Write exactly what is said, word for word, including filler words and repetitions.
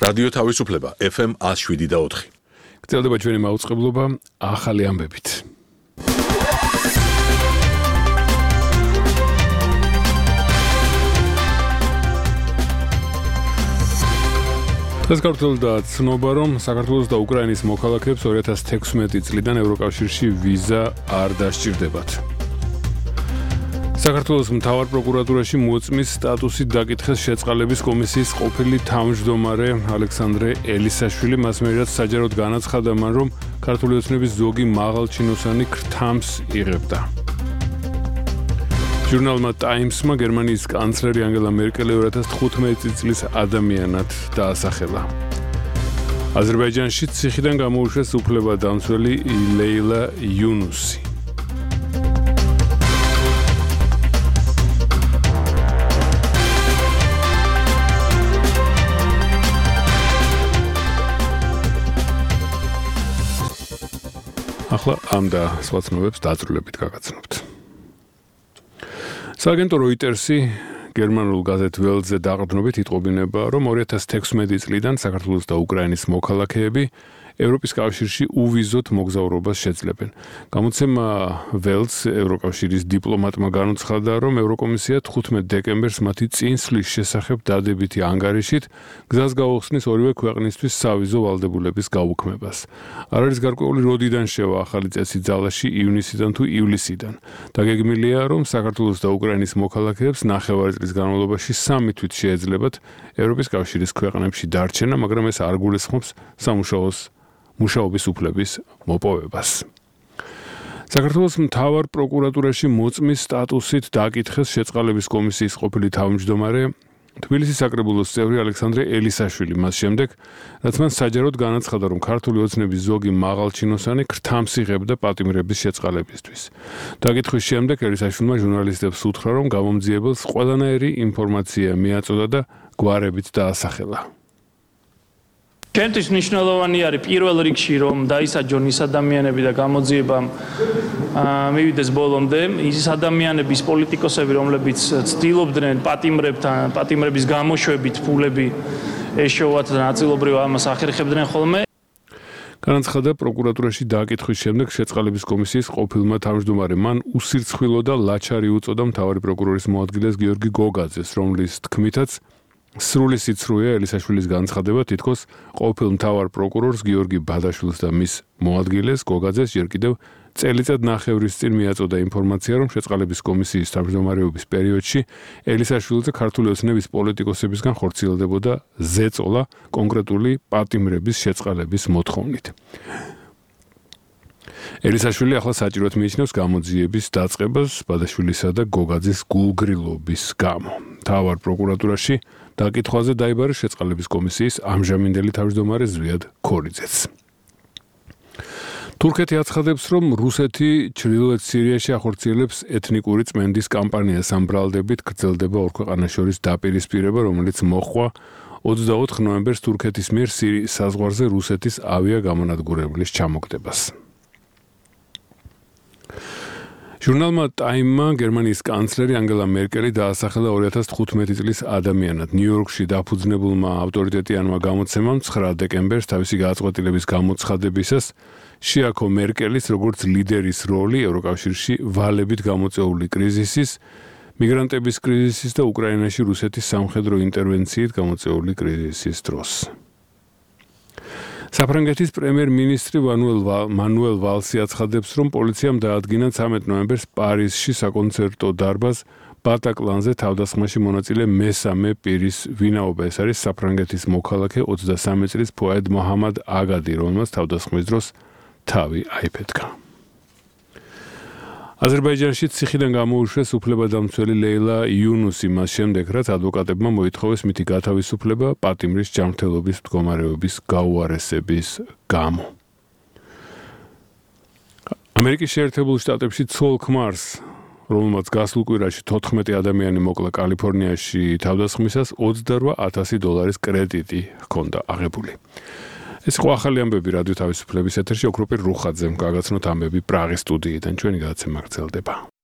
რადიო თავისუფლება F M one oh seven და four. გრძელდება ჩვენი მაუწყებლობა ახალი ამბებით. დღეს გავრცელდა ცნობა, რომ საქართველოს და უკრაინის მოქალაქეებს two thousand sixteen წლიდან ევროკავშირში ვიზა არ დასჭირდებათ. საქართველოს მთავარ პროკურატურაში მოწმის სტატუსით დაკითხეს შეწყალების კომისიის ყოფილი თავმჯდომარე ალექსანდრე ელისაშვილი, მას მერეც საჯაროდ განაცხადა მან, რომ ქართული ოცნების ზოგი მაღალჩინოსანი ქრთამს იღებდა. ჟურნალმა Times-მა გერმანიის კანცლერი ანგელა მერკელი two thousand fifteen წლის ადამიანად დაასახელა. აზერბაიჯანში ციხიდან გამოუშვეს უფლებადამცველი ლეილა იუნუსი. ახლა ამ და სხვა ცნობებს დაწვრილებით გაგაცნობთ. სააგენტო Reuters-ი გერმანულ გაზეთ Welt-ზე დაყრდნობით იტყობინება, რომ two thousand sixteen წლიდან საქართველოს და უკრაინის მოქალაქეები ევროპის კავშირში უვიზოთ მოგზაურობას შეძლებენ. გამოცემა Welt-ს ევროკავშირის დიპლომატმა განუცხადა, რომ ევროკომისია fifteen დეკემბერს მათი წინსვლის შესახებ დადებითი ანგარიშით გზას გაუხსნის ორივე ქვეყნისთვის სავიზო ვალდებულების გაუქმებას. არ არის გარკვეული როდიდან შევა ახალი წესი ძალაში, ივნისიდან თუ ივლისიდან. დაგეგმილია, რომ საქართველოს და უკრაინის მოქალაქეებს ნახევარი წლის განმავლობაში სამი თვით შეეძლებათ ევროპის კავშირის ქვეყნებში დარჩენა, მაგრამ ეს არ გულისხმობს სამუშაოს მუშაობის უფლების მოპოვებას. საქართველოს მთავარ პროკურატურაში მოწმის სტატუსით დაკითხეს შეწყალების კომისიის ყოფილი თავმჯდომარე თბილისის საკრებულოს წევრი ალექსანდრე ელისაშვილი, მას შემდეგ, რაც მან საჯაროდ განაცხადა, რომ ქართული ოცნების ზოგი მაღალჩინოსანი ქრთამს იღებდა პატიმრების შეწყალებისთვის. დაკითხვის შემდეგ ელისაშვილმა ჟურნალისტებს უთხრა, რომ გამომძიებელს ყველანაირი ინფორმაცია მიაწოდა და გვარებით დაასახელა. ჩემთვის მნიშვნელოვანი არის პირველ რიგში, რომ დაისაჯონ ის ადამიანები და გამოძიებამ მივიდეს ბოლომდე, ის ადამიანების პოლიტიკოსები, რომლებიც ცდილობდნენ პატიმრებთან, პატიმრების გამოშვებით ფულები ეშოვათ და ნაწილობრივ ამას ახერხებდნენ ხოლმე. განაცხადა პროკურატურაში დაკითხვის შემდეგ შეწყალების კომისიის ყოფილმა თავმჯდომარემ, მან უსირცხვილო და ლაჩარი უწოდა მთავარი პროკურორის მოადგილეს გიორგი გოგაძეს, რომლის თქმითაც სრული სიცრუეა ელისაშვილის განცხადება, თითქოს ყოფილ მთავარ პროკურორს გიორგი ბადაშვილს და მის მოადგილეს გოგაძეს ჯერ კიდევ წელიწად ნახევრის წინ მიაწოდა ინფორმაცია, რომ შეწყალების კომისიის თავმჯდომარეობის პერიოდში ელისაშვილზე ქართული ოცნების პოლიტიკოსებისგან ხორციელდებოდა ზეწოლა კონკრეტული პატიმრების შეწყალების მოთხოვნით. ელისაშვილი ახლა საჭიროდ მიიჩნევს გამოძიების დაწყებას ბადაშვილისა და გოგაძის გულგრილობის გამო. მთავარ პროკურატურაში დაკითხვაზე დაიბარეს შეწყალების კომისიის ამჟამინდელი თავმჯდომარე ზვიად ქორიძეც. თურქეთი აცხადებს, რომ რუსეთი ჩრდილოეთ სირიაში ახორციელებს ეთნიკური წმენდის კამპანიას, ამ ბრალდებით გრძელდება ორ ქვეყანას შორის დაპირისპირება, რომელიც მოჰყვა twenty-fourth ნოემბერს თურქეთის მიერ სირიის საზღვარზე რუსეთის ავიაგამონადგურებლის ჩამოგდებას. ჟურნალმა Time-მა გერმანიის კანცლერი ანგელა მერკელი დაასახელა two thousand fifteen წლის ადამიანად. ნიუ-იორკში დაფუძნებულმა ავტორიტეტიანმა გამოცემამ nine დეკემბერს თავისი გადაწყვეტილების გამოცხადებისას შეაქო მერკელის როგორც ლიდერის როლი ევროკავშირში ვალებით გამოწვეული კრიზისის, მიგრანტების კრიზისის და უკრაინაში რუსეთის სამხედრო ინტერვენციით გამოწვეული კრიზისის დროს. საფრანგეთის პრემიერ-მინისტრი მანუელ ვალსი აცხადებს, რომ პოლიციამ დაადგინა thirteenth ნოემბერს პარიზში საკონცერტო დარბაზ ბატაკლანზე თავდასხმაში მონაწილე მესამე პირის ვინაობა. ეს არის საფრანგეთის მოქალაქე twenty-three წლის ფუად მოჰამად აგადი, რომელმაც თავდასხმის დროს თავი აიფეთქა. აზერბაიჯანში ციხიდან გამოუშვეს უფლებადამცველი ლეილა იუნუსი, მას შემდეგ, რაც ადვოკატებმა მოითხოვეს მითი გათავისუფლება პატიმრის ჯანმრთელობის მდგომარეობის გაუარესების გამო. ამერიკის შეერთებულ შტატებში ცოლ-ქმარს, რომელმაც გასულ კვირაში fourteen ადამიანი მოკლა კალიფორნიაში თავდასხმისას twenty-eight thousand დოლარის კრედიტი ჰქონდა აღებული. ეს იყო ახალი ამბები რადიო თავისუფლების ეთერში, ოქროპირ რუხაძემ გაგაცნოთ ამბები პრაღის სტუდიიდან. ჩვენი გადაცემა გრძელდება.